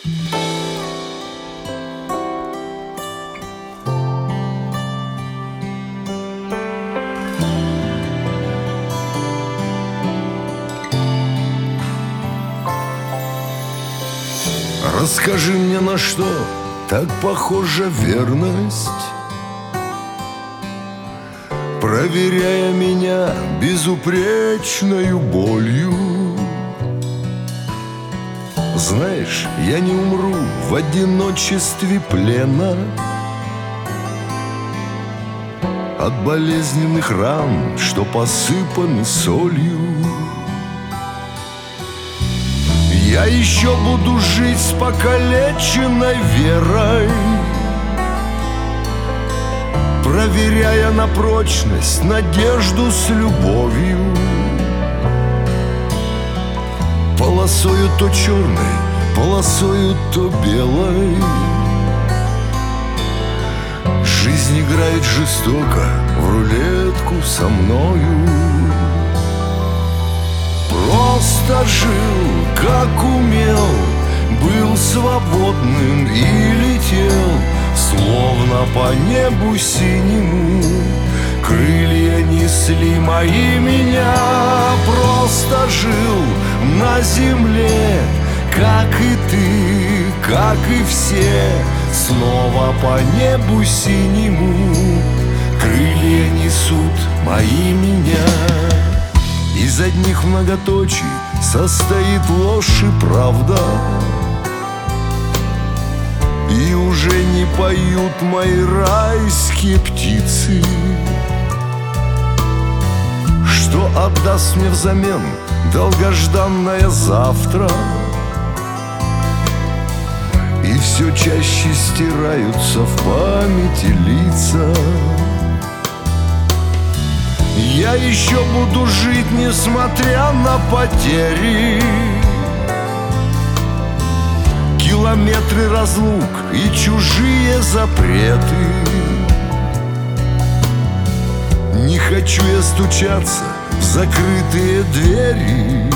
Расскажи мне, на что так похожа верность, проверяя меня безупречною болью. Знаешь, я не умру в одиночестве плена от болезненных ран, что посыпаны солью. Я еще буду жить с покалеченной верой, проверяя на прочность надежду с любовью. Полосою то черной, полосою то белой жизнь играет жестоко в рулетку со мною. Просто жил, как умел, был свободным и летел, словно по небу синему. Крылья несли мои меня. Просто жил на земле, как и ты, как и все, снова по небу синему. Крылья несут мои меня. Из одних многоточий состоит ложь и правда, и уже не поют мои райские птицы. Что отдаст мне взамен долгожданное завтра? И все чаще стираются в памяти лица. Я еще буду жить, несмотря на потери, километры разлук и чужие запреты. Не хочу я стучаться в закрытые двери.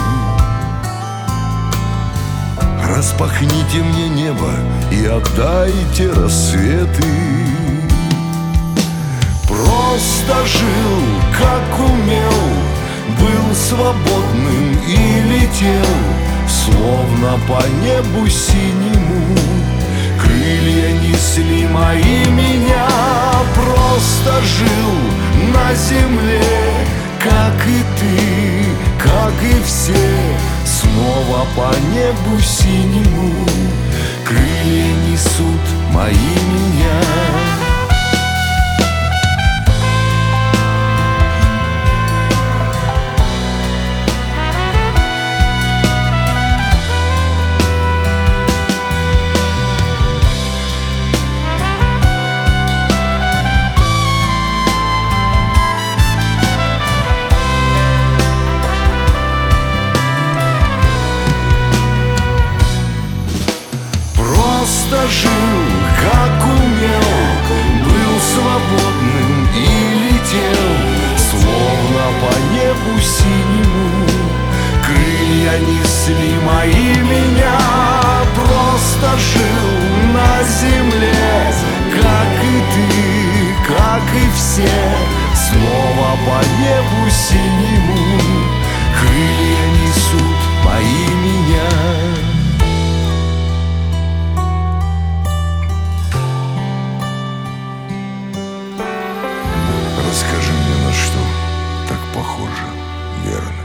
Распахните мне небо и отдайте рассветы. Просто жил, как умел, был свободным и летел, словно по небу синему. Крылья несли мои меня. Просто жил на земле, как и ты, как и все, снова по небу синему. Крылья несут мои меня. Просто жил, как умел, был свободным и летел, словно по небу синему. Крылья несли мои меня. Просто жил на земле, как и ты, как и все, снова по небу синему. Крылья несут мои меня. Расскажи мне, на что так похожа верность.